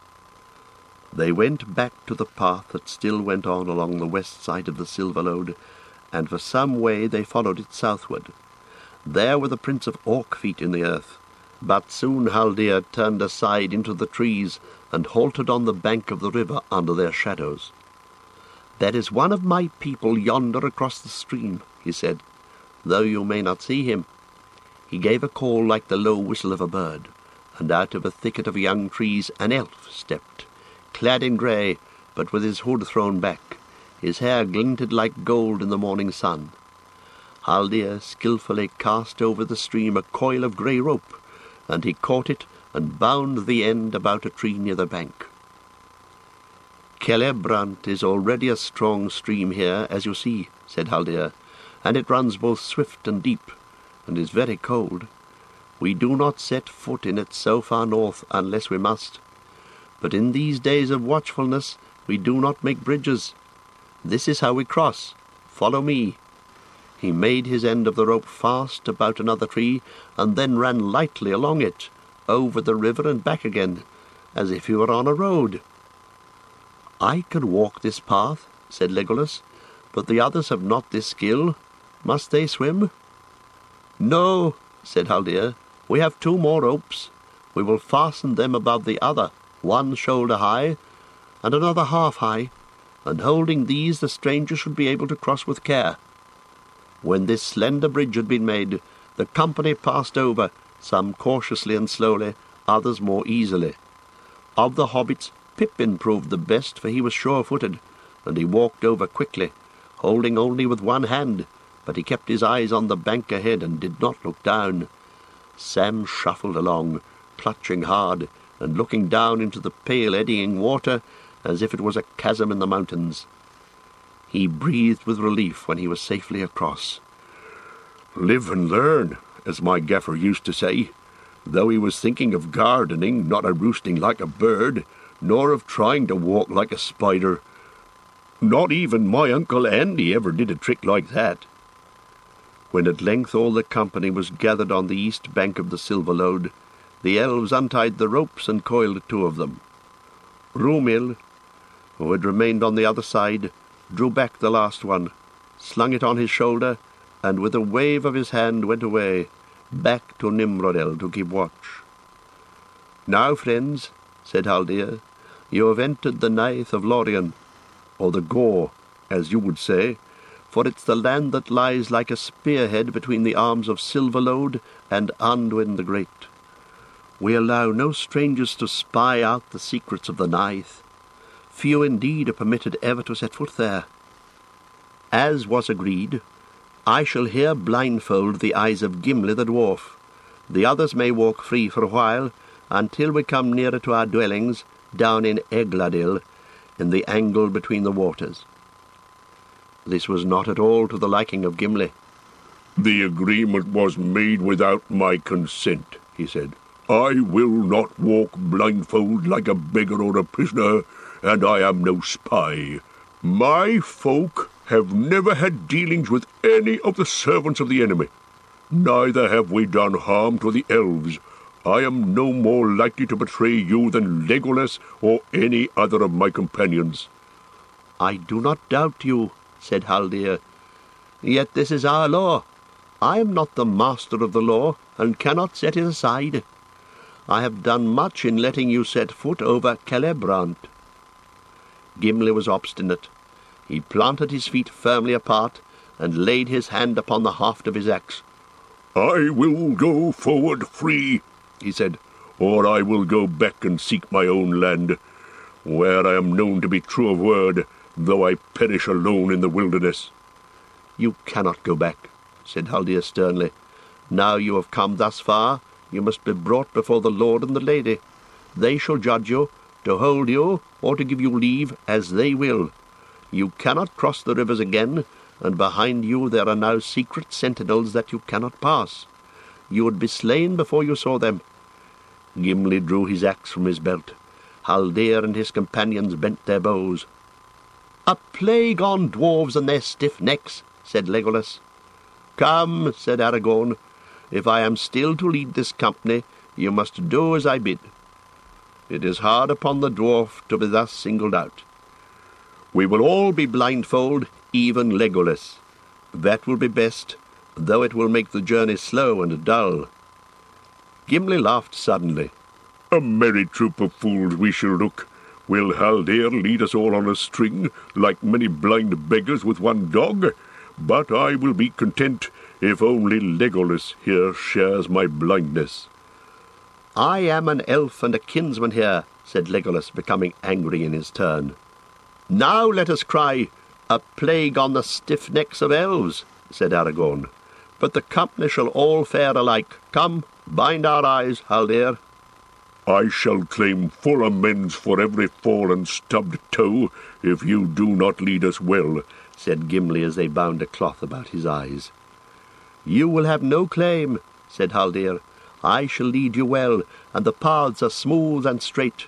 They went back to the path that still went on along the west side of the Silverlode, and for some way they followed it southward. There were the prints of orc feet in the earth, but soon Haldir turned aside into the trees and halted on the bank of the river under their shadows. "There is one of my people yonder across the stream," he said, "though you may not see him." He gave a call like the low whistle of a bird, and out of a thicket of young trees an elf stepped, clad in grey, but with his hood thrown back. His hair glinted like gold in the morning sun. Haldir skilfully cast over the stream a coil of grey rope, and he caught it and bound the end about a tree near the bank. "Celebrant is already a strong stream here, as you see," said Haldir, "and it runs both swift and deep, and is very cold. We do not set foot in it so far north unless we must. But in these days of watchfulness we do not make bridges. This is how we cross. Follow me." He made his end of the rope fast about another tree, and then ran lightly along it, over the river and back again, as if he were on a road. "I can walk this path," said Legolas, "but the others have not this skill. Must they swim?" "No," said Haldir. "We have two more ropes. We will fasten them above the other, one shoulder high, and another half high, and holding these the stranger should be able to cross with care." When this slender bridge had been made, the company passed over, some cautiously and slowly, others more easily. Of the hobbits, Pippin proved the best, for he was sure-footed, and he walked over quickly, holding only with one hand, but he kept his eyes on the bank ahead and did not look down. Sam shuffled along, clutching hard, and looking down into the pale eddying water as if it was a chasm in the mountains. He breathed with relief when he was safely across. "Live and learn," as my gaffer used to say, though he was thinking of gardening, not of roosting like a bird, nor of trying to walk like a spider. Not even my Uncle Andy ever did a trick like that. When at length all the company was gathered on the east bank of the Silverlode, the elves untied the ropes and coiled two of them. Rumil, who had remained on the other side, drew back the last one, slung it on his shoulder, and with a wave of his hand went away, back to Nimrodel to keep watch. "Now, friends," said Haldir, "you have entered the Nith of Lorien, or the Gore, as you would say, for it's the land that lies like a spearhead between the arms of Silverlode and Anduin the Great. We allow no strangers to spy out the secrets of the Nith. Few indeed are permitted ever to set foot there. As was agreed, I shall here blindfold the eyes of Gimli the dwarf. The others may walk free for a while, until we come nearer to our dwellings, down in Egladil, in the angle between the waters." This was not at all to the liking of Gimli. "The agreement was made without my consent," he said. "I will not walk blindfold like a beggar or a prisoner, and I am no spy. My folk have never had dealings with any of the servants of the enemy. Neither have we done harm to the elves, I am no more likely to betray you than Legolas or any other of my companions." "I do not doubt you," said Haldir. "Yet this is our law. I am not the master of the law, and cannot set it aside. I have done much in letting you set foot over Celebrant." Gimli was obstinate. He planted his feet firmly apart, and laid his hand upon the haft of his axe. "I will go forward free," he said, "or I will go back and seek my own land, where I am known to be true of word, though I perish alone in the wilderness." "You cannot go back," said Haldir sternly. "Now you have come thus far, you must be brought before the Lord and the Lady. They shall judge you, to hold you, or to give you leave, as they will. You cannot cross the rivers again, and behind you there are now secret sentinels that you cannot pass. You would be slain before you saw them." Gimli drew his axe from his belt. Haldir and his companions bent their bows. "A plague on dwarves and their stiff necks," said Legolas. "Come," said Aragorn, "if I am still to lead this company, you must do as I bid. It is hard upon the dwarf to be thus singled out. We will all be blindfold, even Legolas. That will be best, though it will make the journey slow and dull." Gimli laughed suddenly. "A merry troop of fools we shall look. Will Haldir lead us all on a string, like many blind beggars with one dog? But I will be content if only Legolas here shares my blindness." "I am an elf and a kinsman here," said Legolas, becoming angry in his turn. "Now let us cry, 'A plague on the stiff necks of elves,'" said Aragorn. "But the company shall all fare alike. Come, bind our eyes, Haldir." "I shall claim full amends for every fallen stubbed toe, if you do not lead us well," said Gimli as they bound a cloth about his eyes. "You will have no claim," said Haldir. "I shall lead you well, and the paths are smooth and straight."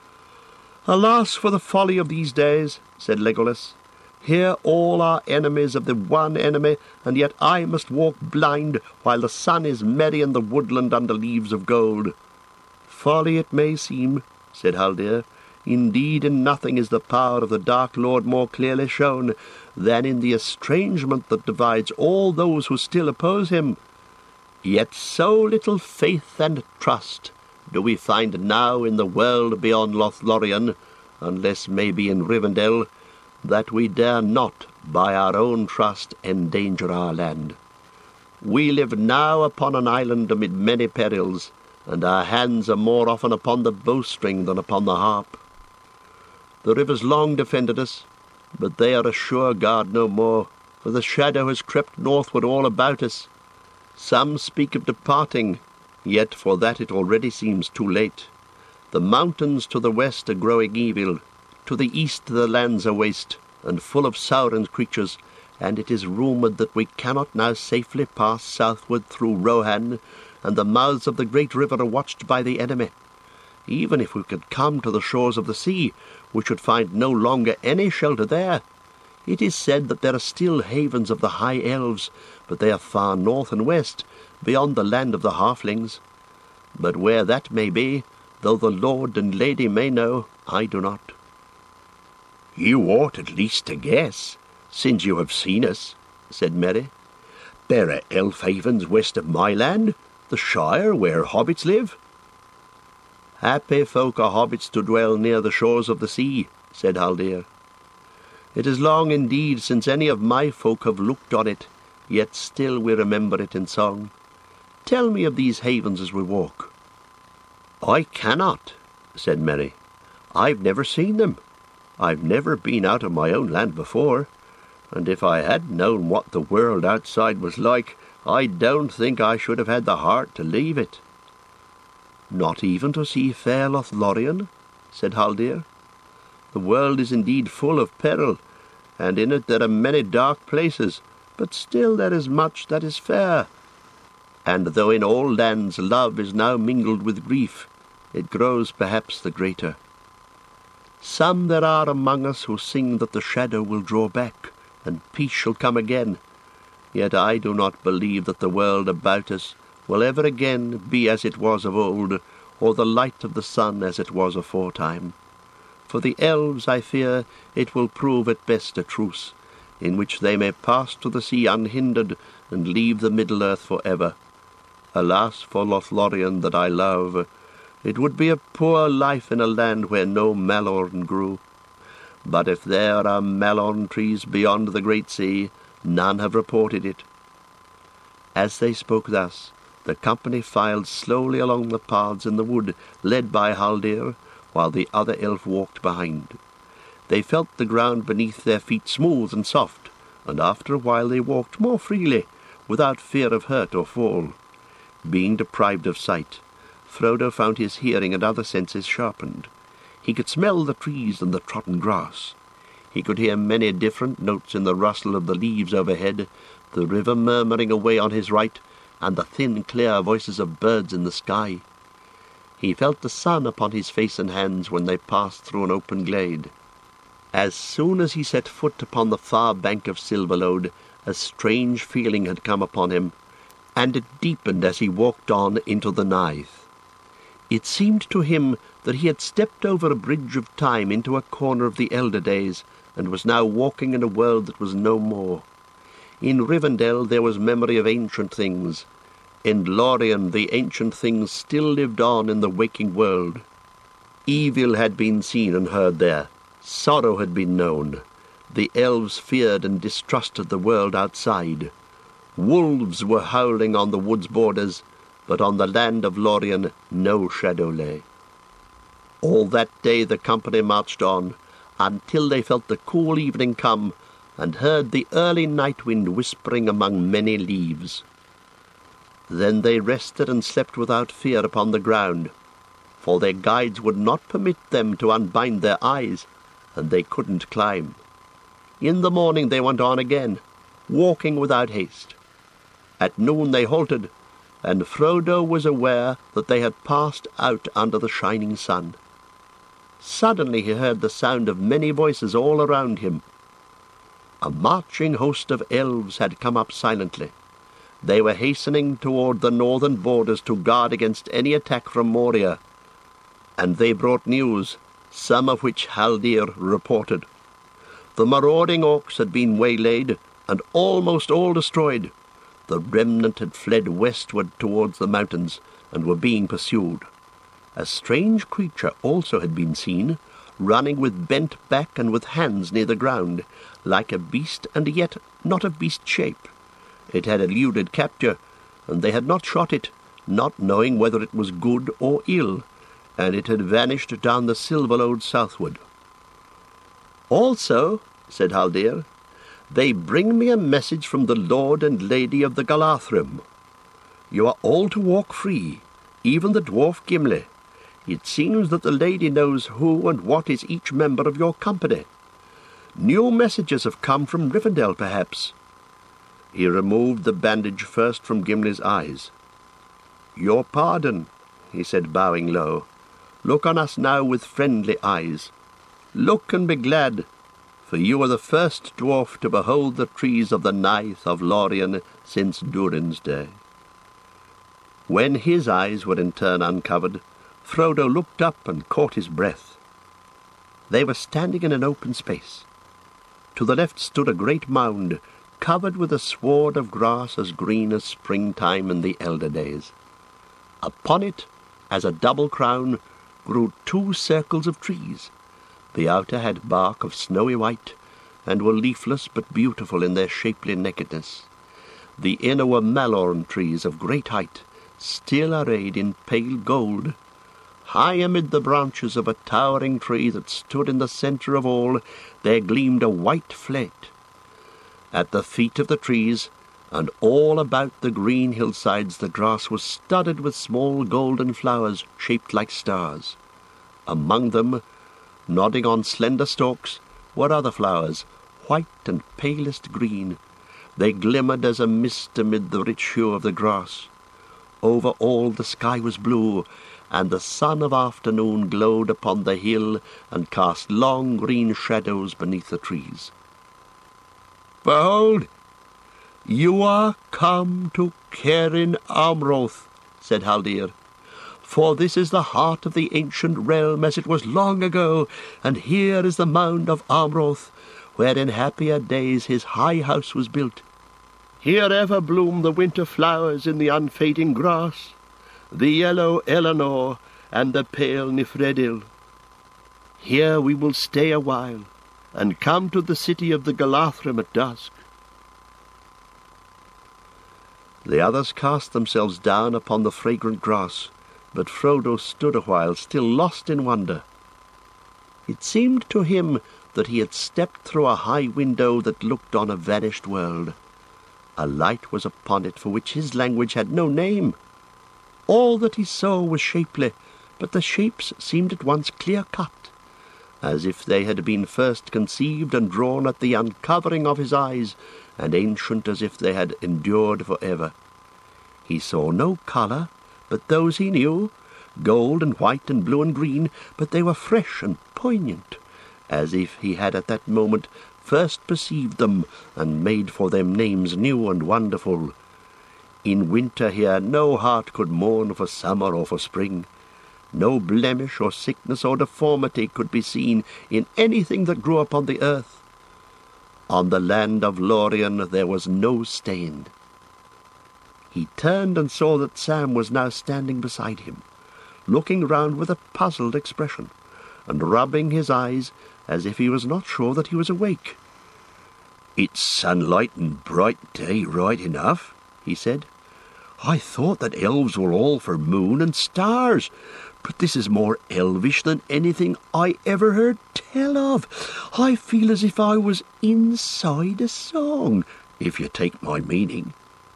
"Alas for the folly of these days," said Legolas. "Here all are enemies of the one enemy, and yet I must walk blind, while the sun is merry in the woodland under leaves of gold." "Folly it may seem," said Haldir. "Indeed in nothing is the power of the Dark Lord more clearly shown than in the estrangement that divides all those who still oppose him. Yet so little faith and trust do we find now in the world beyond Lothlorien, unless maybe in Rivendell, that we dare not by our own trust endanger our land. We live now upon an island amid many perils, and our hands are more often upon the bowstring than upon the harp. The rivers long defended us, but they are a sure guard no more, for the shadow has crept northward all about us. Some speak of departing, yet for that it already seems too late. The mountains to the west are growing evil, to the east the lands are waste, and full of Sauron's creatures, and it is rumoured that we cannot now safely pass southward through Rohan, and the mouths of the great river are watched by the enemy. Even if we could come to the shores of the sea, we should find no longer any shelter there. It is said that there are still havens of the high elves, but they are far north and west, beyond the land of the halflings. But where that may be, though the Lord and Lady may know, I do not." "You ought at least to guess, since you have seen us," said Merry. "There are elf havens west of my land, the Shire where hobbits live." "Happy folk are hobbits to dwell near the shores of the sea," said Haldir. "It is long indeed since any of my folk have looked on it, yet still we remember it in song. Tell me of these havens as we walk." "I cannot," said Merry. "I've never seen them. I've never been out of my own land before, and if I had known what the world outside was like, I don't think I should have had the heart to leave it." "Not even to see fair Lothlorien?" said Haldir. "The world is indeed full of peril, and in it there are many dark places, but still there is much that is fair. And though in all lands love is now mingled with grief, it grows perhaps the greater. Some there are among us who sing that the shadow will draw back, and peace shall come again. Yet I do not believe that the world about us will ever again be as it was of old, or the light of the sun as it was aforetime. For the elves, I fear, it will prove at best a truce, in which they may pass to the sea unhindered, and leave the Middle-earth for ever. Alas for Lothlorien that I love! It would be a poor life in a land where no malorn grew. But if there are malorn trees beyond the great sea, none have reported it. As they spoke thus, the company filed slowly along the paths in the wood, led by Haldir, while the other elf walked behind. They felt the ground beneath their feet smooth and soft, and after a while they walked more freely, without fear of hurt or fall. Being deprived of sight, Frodo found his hearing and other senses sharpened. He could smell the trees and the trodden grass. He could hear many different notes in the rustle of the leaves overhead, the river murmuring away on his right, and the thin, clear voices of birds in the sky. He felt the sun upon his face and hands when they passed through an open glade. As soon as he set foot upon the far bank of Silverlode, a strange feeling had come upon him, and it deepened as he walked on into the Nith. It seemed to him that he had stepped over a bridge of time into a corner of the elder days, and was now walking in a world that was no more. In Rivendell there was memory of ancient things. In Lorien the ancient things still lived on in the waking world. Evil had been seen and heard there. Sorrow had been known. The elves feared and distrusted the world outside. Wolves were howling on the wood's borders, but on the land of Lorien no shadow lay. All that day the company marched on, until they felt the cool evening come, and heard the early night wind whispering among many leaves. Then they rested and slept without fear upon the ground, for their guides would not permit them to unbind their eyes, and they couldn't climb. In the morning they went on again, walking without haste. At noon they halted, and Frodo was aware that they had passed out under the shining sun. Suddenly he heard the sound of many voices all around him. A marching host of elves had come up silently. They were hastening toward the northern borders to guard against any attack from Moria, and they brought news, some of which Haldir reported. The marauding orcs had been waylaid, and almost all destroyed. The remnant had fled westward towards the mountains, and were being pursued. A strange creature also had been seen, running with bent back and with hands near the ground, like a beast, and yet not of beast shape. It had eluded capture, and they had not shot it, not knowing whether it was good or ill, and it had vanished down the Silverlode southward. "Also," said Haldir, "they bring me a message from the Lord and Lady of the Galathrim. You are all to walk free, even the dwarf Gimli. It seems that the lady knows who and what is each member of your company. New messages have come from Rivendell, perhaps." He removed the bandage first from Gimli's eyes. "Your pardon," he said, bowing low. "Look on us now with friendly eyes. Look and be glad, for you are the first dwarf to behold the trees of the Nith of Lorien since Durin's day." When his eyes were in turn uncovered, Frodo looked up and caught his breath. They were standing in an open space. To the left stood a great mound, covered with a sward of grass as green as springtime in the elder days. Upon it, as a double crown, grew two circles of trees. The outer had bark of snowy white, and were leafless but beautiful in their shapely nakedness. The inner were malorn trees of great height, still arrayed in pale gold. High amid the branches of a towering tree that stood in the centre of all, there gleamed a white flint. At the feet of the trees, and all about the green hillsides, the grass was studded with small golden flowers shaped like stars. Among them, nodding on slender stalks, were other flowers, white and palest green. They glimmered as a mist amid the rich hue of the grass. Over all the sky was blue, and the sun of afternoon glowed upon the hill and cast long green shadows beneath the trees. "Behold, "You are come to Carin Amroth," said Haldir, "for this is the heart of the ancient realm as it was long ago, and here is the mound of Amroth, where in happier days his high house was built. Here ever bloom the winter flowers in the unfading grass, the yellow Eleanor and the pale Nifredil. Here we will stay a while, and come to the city of the Galathrim at dusk." The others cast themselves down upon the fragrant grass, but Frodo stood a while, still lost in wonder. It seemed to him that he had stepped through a high window that looked on a vanished world. A light was upon it for which his language had no name. All that he saw was shapely, but the shapes seemed at once clear-cut, as if they had been first conceived and drawn at the uncovering of his eyes, and ancient as if they had endured for ever. He saw no colour but those he knew, gold and white and blue and green, but they were fresh and poignant, as if he had at that moment first perceived them and made for them names new and wonderful. In winter here no heart could mourn for summer or for spring. No blemish or sickness or deformity could be seen in anything that grew upon the earth. On the land of Lorien there was no stain. He turned and saw that Sam was now standing beside him, looking round with a puzzled expression, and rubbing his eyes as if he was not sure that he was awake. "It's sunlight and bright day right enough," he said. "I thought that elves were all for moon and stars, but this is more elvish than anything I ever heard tell of. I feel as if I was inside a song, if you take my meaning."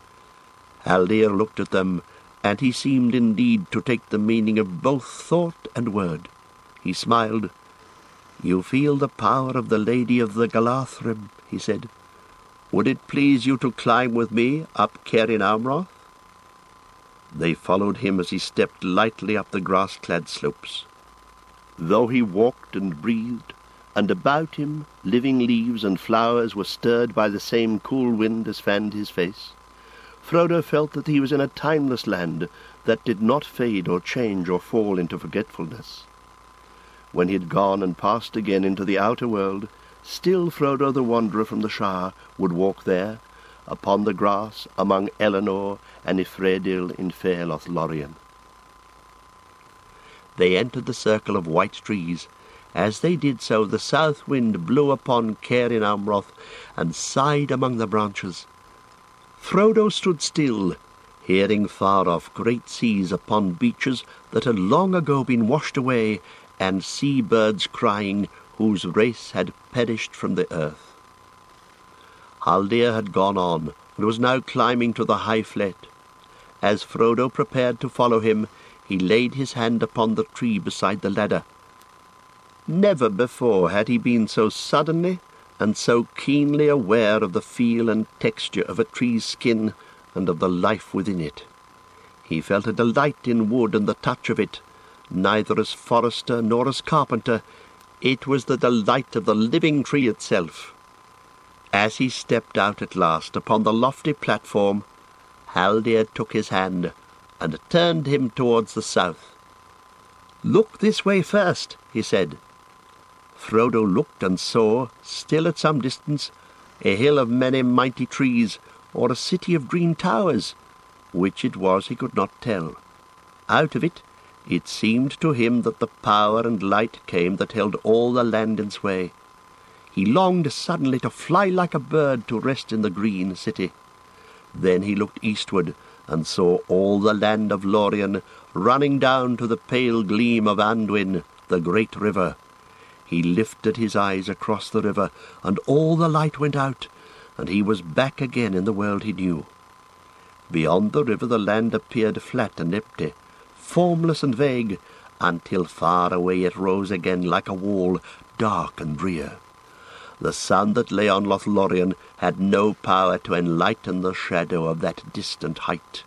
Haldir looked at them, and he seemed indeed to take the meaning of both thought and word. He smiled. "You feel the power of the Lady of the Galathrim," he said. "Would it please you to climb with me up Carin Amroth?" They followed him as he stepped lightly up the grass-clad slopes. Though he walked and breathed, and about him living leaves and flowers were stirred by the same cool wind as fanned his face, Frodo felt that he was in a timeless land that did not fade or change or fall into forgetfulness. When he had gone and passed again into the outer world, still Frodo the Wanderer from the Shire would walk there, upon the grass among Eleanor and Ifredil in fair Lothlorien. They entered the circle of white trees. As they did so, the south wind blew upon Carin Amroth and sighed among the branches. Frodo stood still, hearing far off great seas upon beaches that had long ago been washed away, and sea-birds crying, whose race had perished from the earth. Haldir had gone on, and was now climbing to the high flet. As Frodo prepared to follow him, he laid his hand upon the tree beside the ladder. Never before had he been so suddenly and so keenly aware of the feel and texture of a tree's skin and of the life within it. He felt a delight in wood and the touch of it, neither as forester nor as carpenter. It was the delight of the living tree itself. As he stepped out at last upon the lofty platform, Haldir took his hand and turned him towards the south. "Look this way first," he said. Frodo looked and saw, still at some distance, a hill of many mighty trees, or a city of green towers. Which it was he could not tell. Out of it, it seemed to him that the power and light came that held all the land in sway. He longed suddenly to fly like a bird to rest in the green city. Then he looked eastward, and saw all the land of Lorien running down to the pale gleam of Anduin, the great river. He lifted his eyes across the river, and all the light went out, and he was back again in the world he knew. Beyond the river the land appeared flat and empty, formless and vague, until far away it rose again like a wall, dark and drear. The sun that lay on Lothlorien had no power to enlighten the shadow of that distant height.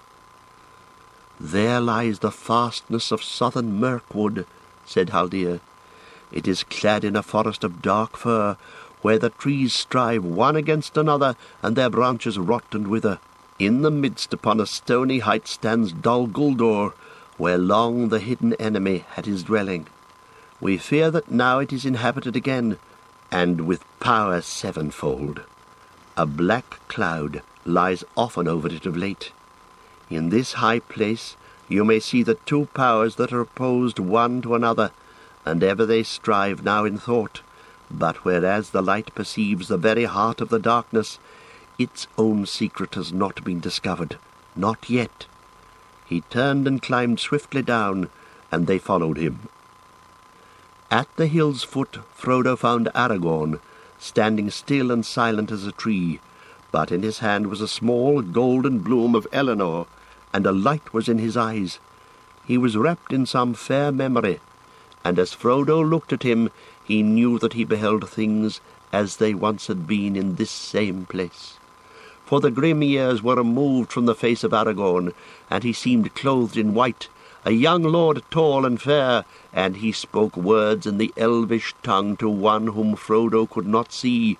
"There lies the fastness of southern Mirkwood," said Haldir. It is clad in a forest of dark fir, where the trees strive one against another, and their branches rot and wither. In the midst upon a stony height stands Dol Guldur, where long the hidden enemy had his dwelling. We fear that now it is inhabited again, and with power sevenfold. A black cloud lies often over it of late. In this high place you may see the two powers that are opposed one to another, and ever they strive now in thought. But whereas the light perceives the very heart of the darkness, its own secret has not been discovered, not yet. He turned and climbed swiftly down, and they followed him. At the hill's foot Frodo found Aragorn, standing still and silent as a tree, but in his hand was a small golden bloom of Elenor, and a light was in his eyes. He was wrapped in some fair memory, and as Frodo looked at him, he knew that he beheld things as they once had been in this same place. For the grim years were removed from the face of Aragorn, and he seemed clothed in white, a young lord tall and fair, and he spoke words in the elvish tongue to one whom Frodo could not see.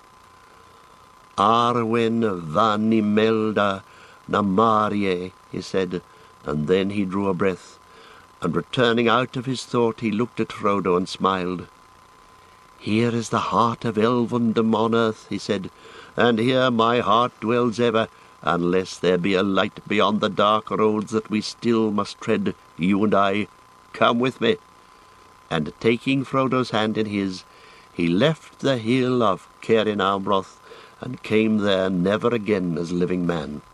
Arwen van Imelda na Marie, he said, and then he drew a breath, and returning out of his thought he looked at Frodo and smiled. Here is the heart of elvendom on earth, he said, and here my heart dwells ever, unless there be a light beyond the dark roads that we still must tread, you and I. Come with me. And taking Frodo's hand in his, he left the hill of Carin Amroth, and came there never again as living man.